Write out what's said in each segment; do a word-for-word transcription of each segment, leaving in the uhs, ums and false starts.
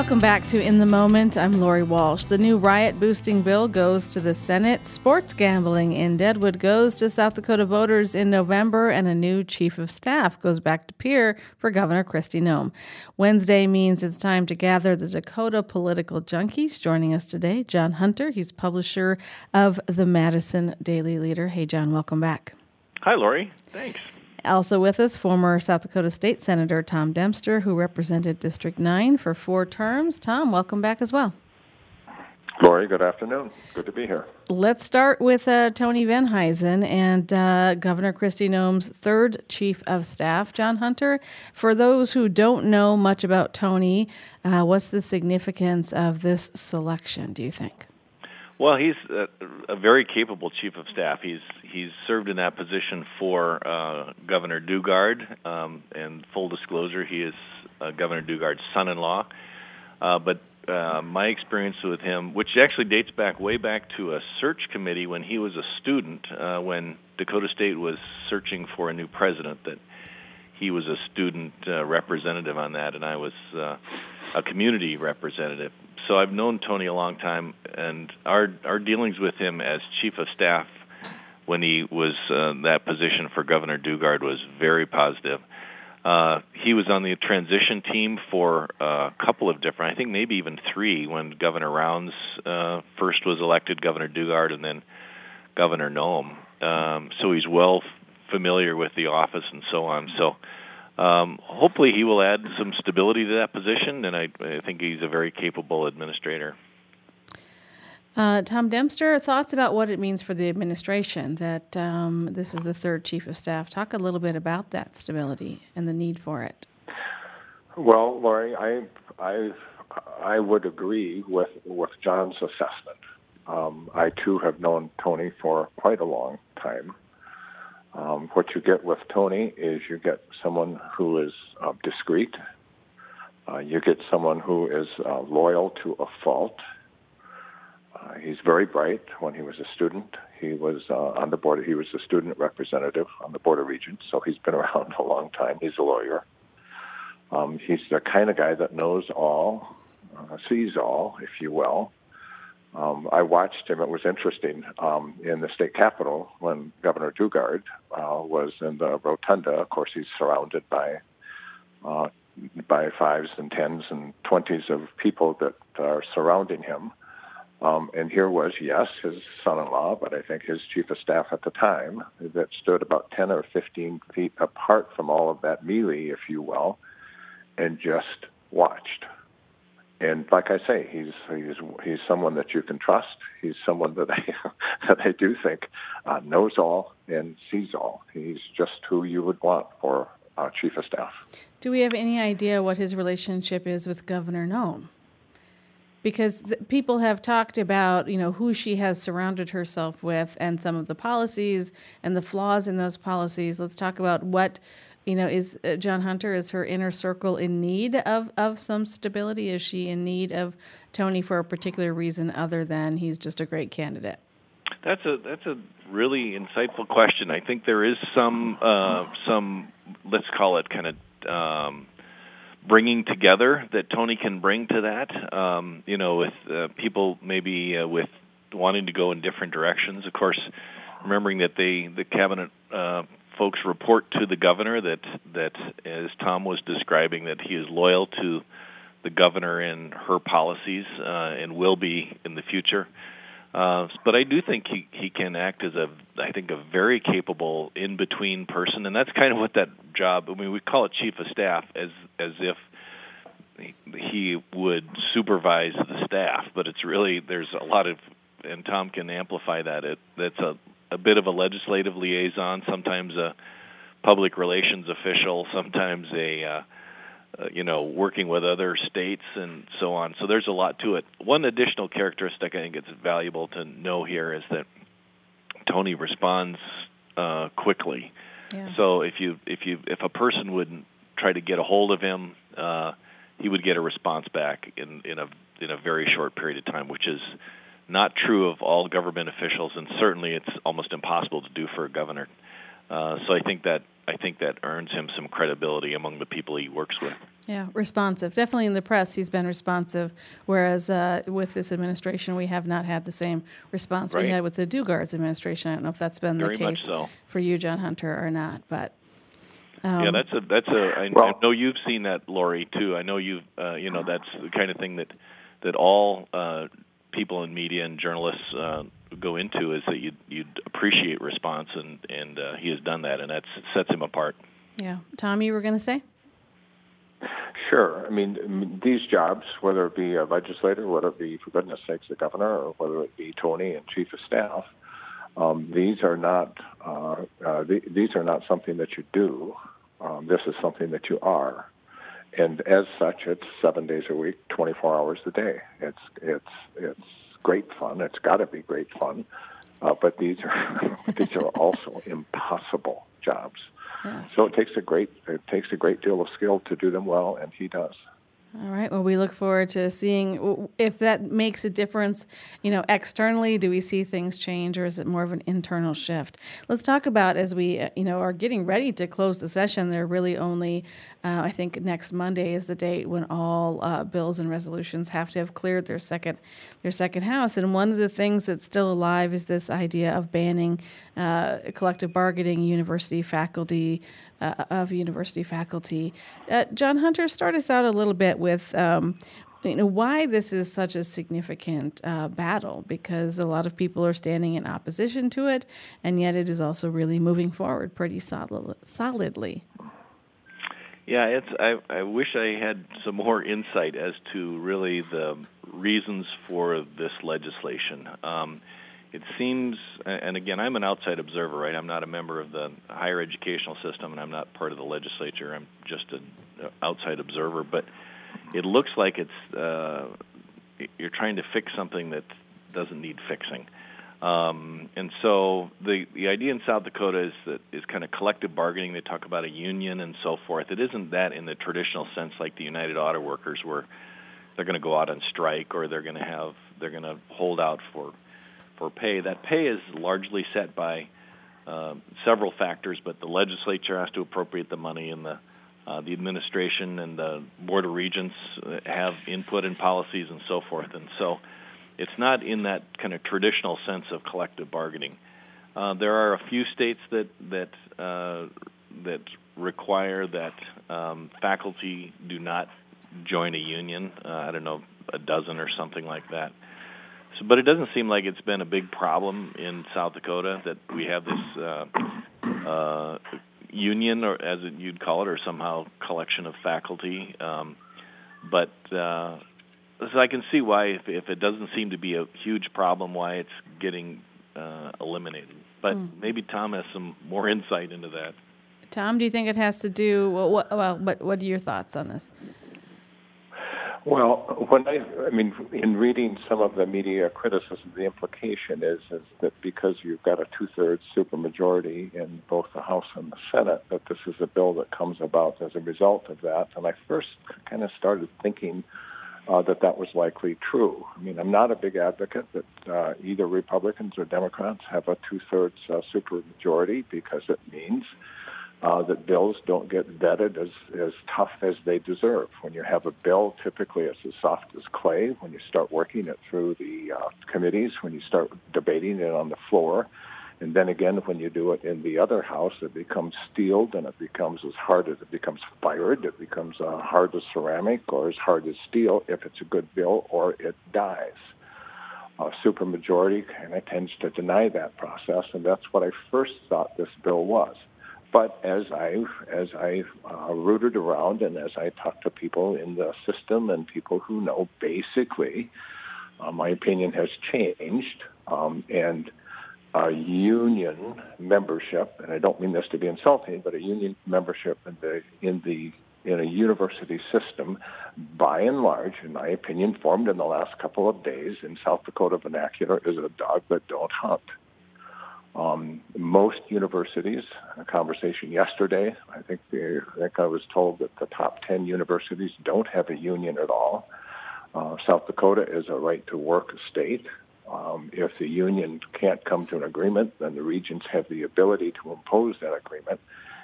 Welcome back to In the Moment. I'm Lori Walsh. The new riot-boosting bill goes to the Senate. Sports gambling in Deadwood goes to South Dakota voters in November, and a new chief of staff goes back to Pierre for Governor Kristi Noem. Wednesday means it's time to gather the Dakota political junkies. Joining us today, John Hunter. He's publisher of the Madison Daily Leader. Hey, John, welcome back. Hi, Lori. Thanks. Also with us, former South Dakota State Senator Tom Dempster, who represented District nine for four terms. Tom, welcome back as well. Lori, good afternoon. Good to be here. Let's start with uh, Tony Venhuizen and uh, Governor Kristi Noem's third chief of staff, John Hunter. For those who don't know much about Tony, uh, what's the significance of this selection, do you think? Well, he's a, a very capable chief of staff. He's he's served in that position for uh, Governor Dugard, um, and full disclosure, he is uh, Governor Dugard's son-in-law. Uh, but uh, my experience with him, which actually dates back way back to a search committee when he was a student, uh, when Dakota State was searching for a new president, that he was a student uh, representative on that, and I was uh, a community representative. So I've known Tony a long time, and our our dealings with him as chief of staff when he was uh, that position for Governor Dugard was very positive. Uh, he was on the transition team for a couple of different, I think maybe even three, when Governor Rounds uh, first was elected, Governor Dugard, and then Governor Noem. Um, so he's well familiar with the office and so on. So Um, hopefully he will add some stability to that position, and I, I think he's a very capable administrator. Uh, Tom Dempster, thoughts about what it means for the administration that um, this is the third chief of staff. Talk a little bit about that stability and the need for it. Well, Lori, I I I would agree with with John's assessment. Um, I too have known Tony for quite a long time. Um, what you get with Tony is you get someone who is uh, discreet. Uh, you get someone who is uh, loyal to a fault. Uh, he's very bright. When he was a student, he was uh, on the board. He was a student representative on the Board of Regents, so he's been around a long time. He's a lawyer. Um, he's the kind of guy that knows all, uh, sees all, if you will. Um, I watched him. It was interesting um, in the state capitol when Governor Dugard uh, was in the rotunda. Of course, he's surrounded by uh, by fives and tens and twenties of people that are surrounding him. Um, and here was, yes, his son-in-law, but I think his chief of staff at the time, that stood about ten or fifteen feet apart from all of that melee, if you will, and just watched. And like I say, he's he's he's someone that you can trust. He's someone that I that I do think uh, knows all and sees all. He's just who you would want for uh, chief of staff. Do we have any idea what his relationship is with Governor Noem? Because the, people have talked about, you know, who she has surrounded herself with and some of the policies and the flaws in those policies. Let's talk about what. You know, is uh, John Hunter, is her inner circle in need of, of some stability? Is she in need of Tony for a particular reason other than he's just a great candidate? That's a that's a really insightful question. I think there is some uh, some let's call it kind of um, bringing together that Tony can bring to that. Um, you know, with uh, people maybe uh, with wanting to go in different directions. Of course, remembering that they the cabinet. Uh, Folks report to the governor that, that, as Tom was describing, that he is loyal to the governor and her policies uh, and will be in the future. Uh, but I do think he, he can act as a, I think, a very capable in-between person, and that's kind of what that job. I mean, we call it chief of staff as as if he would supervise the staff, but it's really there's a lot of, and Tom can amplify that. It that's a a bit of a legislative liaison, sometimes a public relations official, sometimes a, uh, uh, you know, working with other states and so on. So there's a lot to it. One additional characteristic I think it's valuable to know here is that Tony responds uh, quickly. Yeah. So if you if you if a person would try to get a hold of him, uh, he would get a response back in, in a in a very short period of time, which is not true of all government officials, and certainly it's almost impossible to do for a governor. Uh, so I think that I think that earns him some credibility among the people he works with. Yeah, responsive. Definitely in the press, he's been responsive, whereas uh, with this administration, we have not had the same response Right. we had with the Dugard's administration. I don't know if that's been Very the much case so. for you, John Hunter, or not, but... Um, yeah, that's a that's a. I, Well, I know you've seen that, Lori, too. I know you've uh, you know that's the kind of thing that that all uh, people in media and journalists uh, go into is that you'd, you'd appreciate response, and and uh, he has done that, and that sets him apart. Yeah, Tom, you were going to say? Sure. I mean, I mean, these jobs, whether it be a legislator, whether it be, for goodness sakes, the governor, or whether it be Tony and chief of staff, um, these are not uh, uh, th- these are not something that you do. Um, this is something that you are, and as such, it's seven days a week, twenty-four hours a day. It's it's it's great fun. It's got to be great fun, uh, but these are these are also impossible jobs. Yeah. So it takes a great it takes a great deal of skill to do them well, and he does. All right. Well, we look forward to seeing if that makes a difference, you know, externally. Do we see things change, or is it more of an internal shift? Let's talk about, as we, uh, you know, are getting ready to close the session. They're really only, uh, I think, next Monday is the date when all uh, bills and resolutions have to have cleared their second, their second house. And one of the things that's still alive is this idea of banning uh, collective bargaining, university faculty. Uh, of university faculty. Uh, John Hunter, start us out a little bit with um, you know, why this is such a significant uh, battle, because a lot of people are standing in opposition to it, and yet it is also really moving forward pretty solid, solidly. Yeah, it's. I, I wish I had some more insight as to really the reasons for this legislation. Um, It seems, and again, I'm an outside observer, right? I'm not a member of the higher educational system, and I'm not part of the legislature. I'm just an outside observer. But it looks like it's uh, you're trying to fix something that doesn't need fixing. Um, and so the the idea in South Dakota is that is kind of collective bargaining. They talk about a union and so forth. It isn't that in the traditional sense, like the United Auto Workers, where they're going to go out on strike or they're going to have they're going to hold out for. for pay. That pay is largely set by uh, several factors, but the legislature has to appropriate the money, and the uh, the administration and the Board of Regents have input in policies and so forth. And so it's not in that kind of traditional sense of collective bargaining. Uh, there are a few states that that uh, that require that um, faculty do not join a union. Uh, I don't know, a dozen or something like that. So, but it doesn't seem like it's been a big problem in South Dakota that we have this uh, uh, union, or as it, you'd call it, or somehow collection of faculty. Um, but uh, so I can see why, if, if it doesn't seem to be a huge problem, why it's getting uh, eliminated. But mm. maybe Tom has some more insight into that. Tom, do you think it has to do? Well, what, well, what, what are your thoughts on this? Well, when I, I mean, in reading some of the media criticism, the implication is is that because you've got a two-thirds supermajority in both the House and the Senate, that this is a bill that comes about as a result of that. And I first kind of started thinking uh, that that was likely true. I mean, I'm not a big advocate that uh, either Republicans or Democrats have a two-thirds uh, supermajority, because it means Uh, that bills don't get vetted as, as tough as they deserve. When you have a bill, typically it's as soft as clay. When you start working it through the uh, committees, when you start debating it on the floor, and then again when you do it in the other house, it becomes steeled, and it becomes as hard as it becomes fired. It becomes uh, hard as ceramic or as hard as steel if it's a good bill, or it dies. Uh, supermajority kind of tends to deny that process, and that's what I first thought this bill was. But as I've, as I've uh, rooted around and as I talk to people in the system and people who know, basically, uh, my opinion has changed. Um, and uh, union membership, and I don't mean this to be insulting, but a union membership in the in the in a university system, by and large, in my opinion, formed in the last couple of days in South Dakota vernacular, is a dog that don't hunt. Um, most universities, a conversation yesterday, I think, the, I think I was told that the top ten universities don't have a union at all. Uh, South Dakota is a right-to-work state. Um, if the union can't come to an agreement, then the regents have the ability to impose that agreement.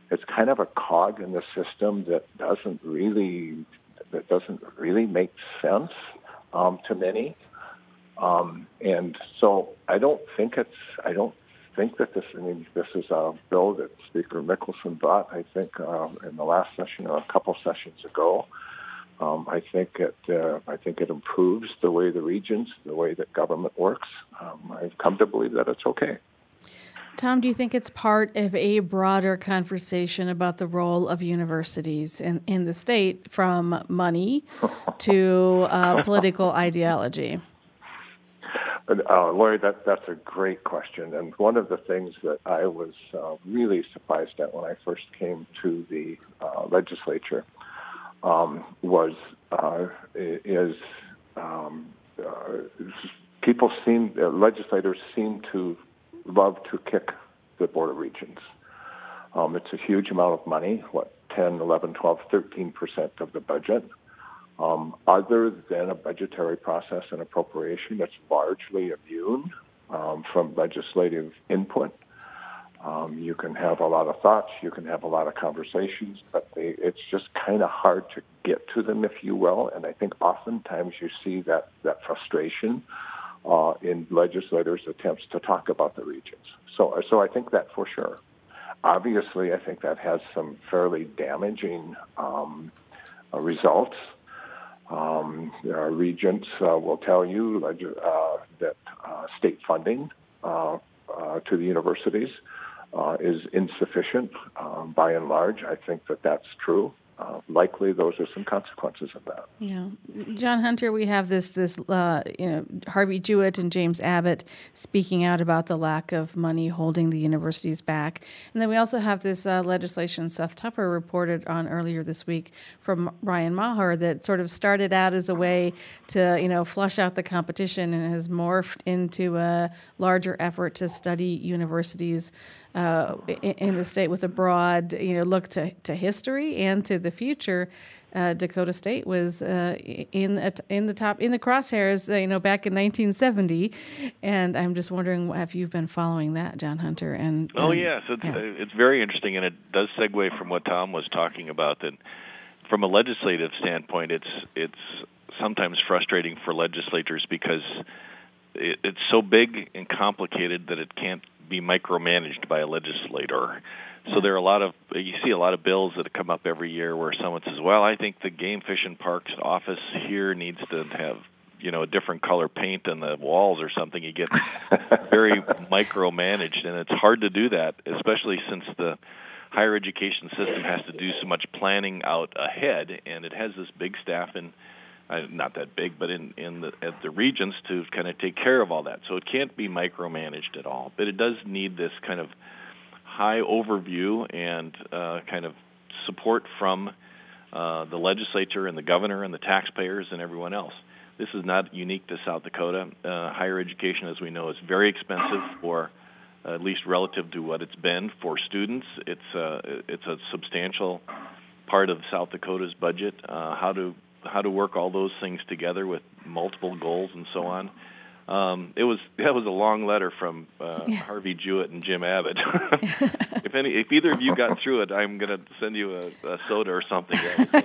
it's kind of a cog in the system that doesn't really that doesn't really make sense um, to many. Um, and so I don't think it's I don't think that this I mean this is a bill that Speaker Mickelson brought. I think uh, in the last session or a couple sessions ago. Um, I think it uh, I think it improves the way the regions, the way that government works. Um, I've come to believe that it's okay. Tom, do you think it's part of a broader conversation about the role of universities in, in the state, from money to uh, political ideology? Uh, Lori, that, that's a great question. And one of the things that I was uh, really surprised at when I first came to the uh, legislature um, was uh, is um, uh, people seem, uh, legislators seem to love to kick the Board of Regents. Um, it's a huge amount of money, what, ten, eleven, twelve, thirteen percent of the budget. Um, other than a budgetary process and appropriation that's largely immune um, from legislative input. Um, you can have a lot of thoughts, you can have a lot of conversations, but they, it's just kind of hard to get to them, if you will. And I think oftentimes you see that, that frustration uh, in legislators' attempts to talk about the regions. So, so I think that for sure. Obviously, I think that has some fairly damaging um, uh, results. Um, our regents uh, will tell you uh, that uh, state funding uh, uh, to the universities uh, is insufficient um, by and large. I think that that's true. Uh, likely, those are some consequences of that. Yeah, John Hunter, we have this this uh, you know Harvey Jewett and James Abbott speaking out about the lack of money holding the universities back, and then we also have this uh, legislation Seth Tupper reported on earlier this week from Ryan Maher that sort of started out as a way to you know flush out the competition and has morphed into a larger effort to study universities Uh, in the state with a broad, you know, look to, to history and to the future. Uh, Dakota State was uh, in in the top in the crosshairs, uh, you know, back in nineteen seventy, and I'm just wondering if you've been following that, John Hunter. And, and oh yes, it's yeah. it's very interesting, and it does segue from what Tom was talking about. That from a legislative standpoint, it's it's sometimes frustrating for legislators because it, it's so big and complicated that it can't be micromanaged by a legislator. So there are a lot of, you see a lot of bills that come up every year where someone says, well, I think the Game, Fish, and Parks office here needs to have, you know, a different color paint on the walls or something. You get very micromanaged, and it's hard to do that, especially since the higher education system has to do so much planning out ahead, and it has this big staff in Uh, not that big, but in, in the, at the regions to kind of take care of all that. So it can't be micromanaged at all. But it does need this kind of high overview and uh, kind of support from uh, the legislature and the governor and the taxpayers and everyone else. This is not unique to South Dakota. Uh, higher education, as we know, is very expensive for, uh, at least relative to what it's been for students. It's, uh, it's a substantial part of South Dakota's budget. Uh, how to how to work all those things together with multiple goals and so on. Um, it was that was a long letter from uh, yeah. Harvey Jewett and Jim Abbott. if any, if either of you got through it, I'm going to send you a, a soda or something.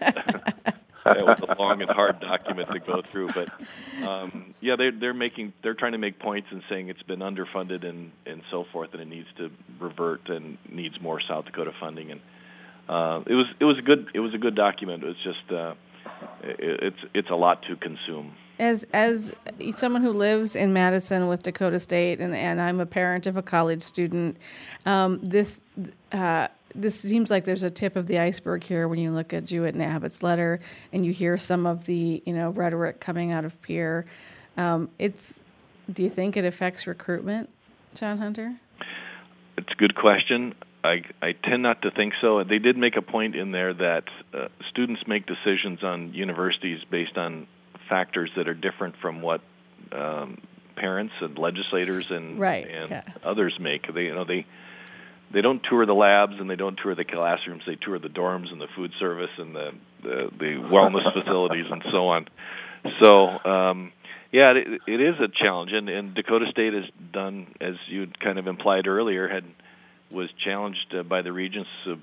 That was a long and hard document to go through, but um, yeah, they're they're making they're trying to make points and saying it's been underfunded and, and so forth, and it needs to revert and needs more South Dakota funding. And uh, it was it was a good it was a good document. It was just. Uh, It's it's a lot to consume. As as someone who lives in Madison with Dakota State, and, and I'm a parent of a college student, um, this uh, this seems like there's a tip of the iceberg here when you look at Jewett and Abbott's letter, and you hear some of the you know rhetoric coming out of Pierre. Um, it's do you think it affects recruitment, John Hunter? It's a good question. I, I tend not to think so. They did make a point in there that uh, students make decisions on universities based on factors that are different from what um, parents and legislators and right, and yeah. others make. They you know they they don't tour the labs and they don't tour the classrooms. They tour the dorms and the food service and the the, the wellness facilities and so on. So um, yeah, it, it is a challenge, and, and Dakota State has done, as you kind of implied earlier, had. was challenged uh, by the regents uh,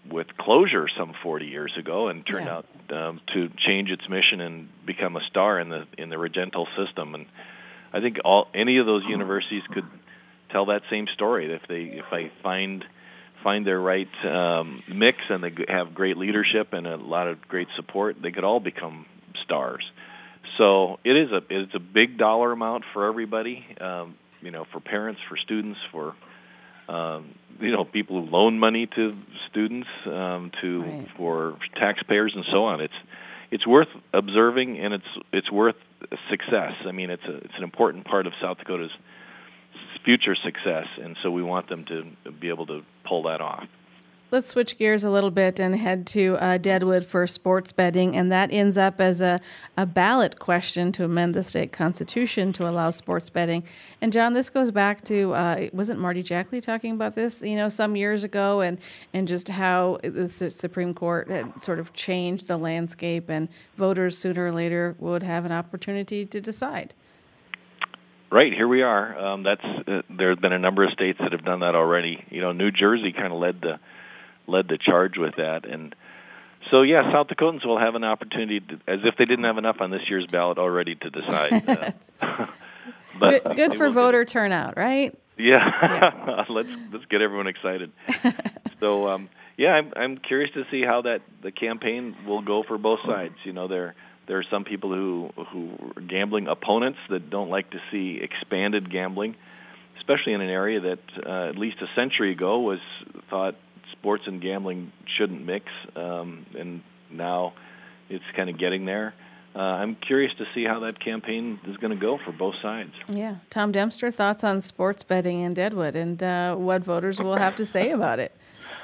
with closure some forty years ago, and turned Yeah. out um, to change its mission and become a star in the in the Regental system. And I think all any of those universities could tell that same story if they if they find find their right um, mix and they have great leadership and a lot of great support. They could all become stars. So it is a it's a big dollar amount for everybody. Um, you know, for parents, for students, for um, you know people who loan money to students, um, to Right. for taxpayers and so on. It's it's worth observing, and it's it's worth success. I mean, it's a it's an important part of South Dakota's future success, and so we want them to be able to pull that off. Let's switch gears a little bit and head to uh, Deadwood for sports betting, and that ends up as a, a ballot question to amend the state constitution to allow sports betting. And John, this goes back to, uh, wasn't Marty Jackley talking about this, you know, some years ago, and, and just how the S- Supreme Court had sort of changed the landscape, and voters sooner or later would have an opportunity to decide. Right, here we are. Um, that's uh, there have been a number of states that have done that already. You know, New Jersey kind of led the led the charge with that, and so yeah, South Dakotans will have an opportunity, to, as if they didn't have enough on this year's ballot already to decide. Uh, But but good they for will voter get, turnout, right? yeah, Yeah. let's let's get everyone excited. So um, yeah, I'm I'm curious to see how that the campaign will go for both sides. You know, there. There are some people who who are gambling opponents that don't like to see expanded gambling, especially in an area that uh, at least a century ago was thought sports and gambling shouldn't mix, um, and now it's kind of getting there. Uh, I'm curious to see how that campaign is going to go for both sides. Yeah. Tom Dempster, thoughts on sports betting in Deadwood and uh, what voters will have to say about it?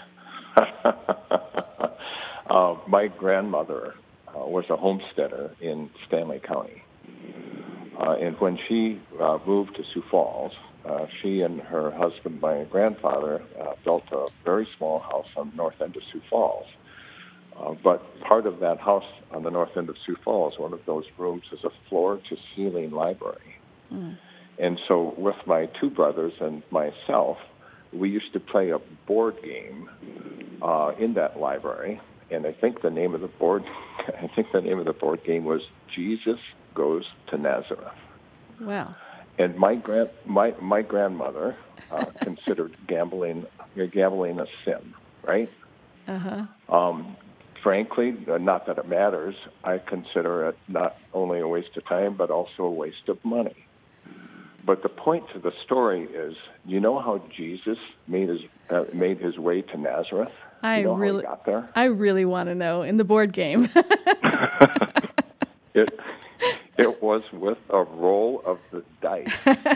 uh, my grandmother uh, was a homesteader in Stanley County. Uh, and when she uh, moved to Sioux Falls, uh, she and her husband, my grandfather, uh, built a very small house on the north end of Sioux Falls. Uh, but part of that house on the north end of Sioux Falls, one of those rooms, is a floor-to-ceiling library. Mm. And so with my two brothers and myself, we used to play a board game uh, in that library. And I think the name of the board, I think the name of the board game was Jesus Goes to Nazareth. Wow. And my grand, my my grandmother uh, considered gambling gambling a sin, right? Uh-huh. Um, frankly, not that it matters. I consider it not only a waste of time, but also a waste of money. But the point to the story is, you know how Jesus made his uh, made his way to Nazareth? I you know really, how he got there? I really want to know in the board game. it it was with a roll of the dice.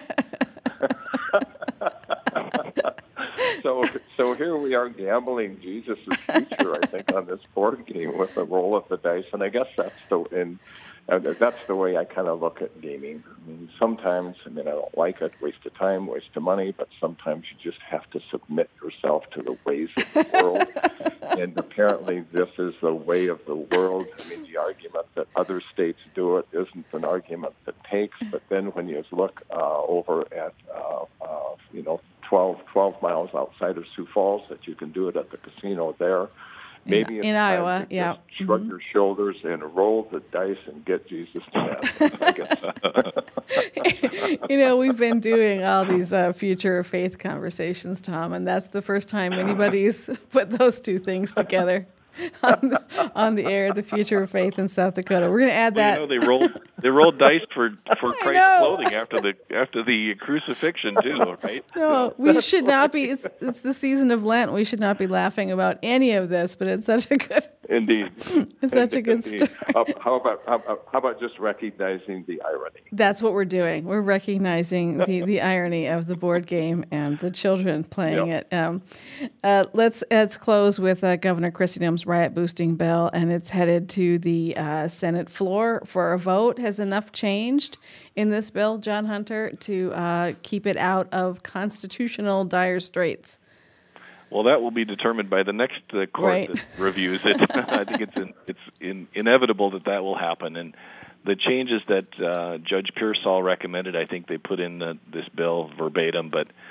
so so here we are gambling Jesus' future, I think, on this board game with a roll of the dice, and I guess that's the and uh, that's the way I kind of look at gaming. I mean, sometimes, I mean, I don't like it, waste of time, waste of money, but sometimes you just have to submit yourself to the ways of the world. And apparently this is the way of the world. I mean, the argument that other states do it isn't an argument that takes, but then when you look uh, over at, uh, uh, you know, twelve, twelve miles outside of Sioux Falls, that you can do it at the casino there, maybe in, it's in time Iowa, to yeah. just shrug Mm-hmm. your shoulders and roll the dice and get Jesus to Nazareth, I guess. You know, we've been doing all these uh, future faith conversations, Tom, and that's the first time anybody's put those two things together on the, on the air, the future of faith in South Dakota. We're going to add well, that. You know, they rolled they rolled dice for for I Christ's know. clothing after the after the crucifixion too, right? No, we should not be. It's, it's the season of Lent. We should not be laughing about any of this, but it's such a good. Indeed. It's such a good Indeed. story. Uh, how about how, about- how about just recognizing the irony? That's what we're doing. We're recognizing the, the irony of the board game and the children playing Yep. it. Um, uh, let's let's close with uh, Governor Kristi Noem's riot-boosting bill, and it's headed to the uh, Senate floor for a vote. Has enough changed in this bill, John Hunter, to uh, keep it out of constitutional dire straits? Well, that will be determined by the next uh, court Right. that reviews it. I think it's in, it's in, inevitable that that will happen. And the changes that uh, Judge Pearsall recommended, I think they put in the, this bill verbatim. But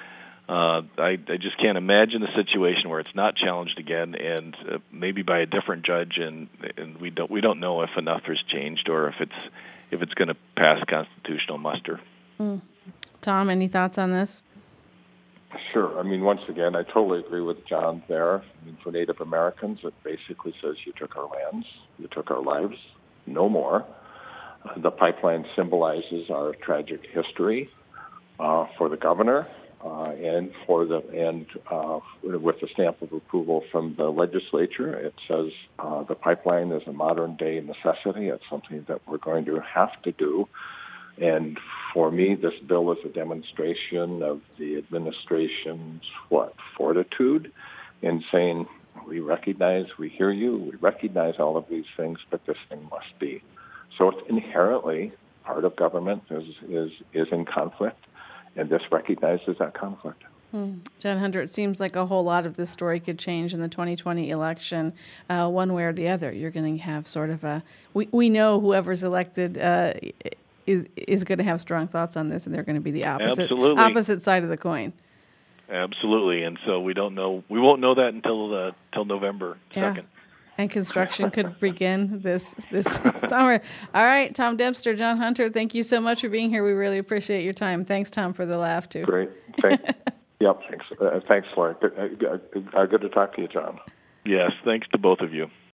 Uh, I, I just can't imagine a situation where it's not challenged again, and uh, maybe by a different judge, and and we don't we don't know if enough has changed or if it's if it's going to pass constitutional muster. Mm. Tom, any thoughts on this? Sure. I mean, once again, I totally agree with John there. I mean, for Native Americans, it basically says you took our lands, you took our lives, no more. Uh, the pipeline symbolizes our tragic history. Uh, for the governor, uh, and for the and uh, with the stamp of approval from the legislature, it says uh, the pipeline is a modern day necessity. It's something that we're going to have to do. And for me, this bill is a demonstration of the administration's what fortitude in saying we recognize, we hear you, we recognize all of these things, but this thing must be. So it's inherently part of government is is is in conflict. And this recognizes that conflict. Hmm. John Hunter, it seems like a whole lot of this story could change in the twenty twenty election, uh, one way or the other. You're going to have sort of a we we know whoever's elected uh, is is going to have strong thoughts on this, and they're going to be the opposite Absolutely. opposite side of the coin. Absolutely, and so we don't know. We won't know that until uh, till November second. Yeah. And construction could begin this this summer. All right, Tom Dempster, John Hunter, thank you so much for being here. We really appreciate your time. Thanks, Tom, for the laugh, too. Great. Thank, yep, thanks. Uh, thanks, Lauren. Good, uh, uh, good to talk to you, John. Yes, thanks to both of you.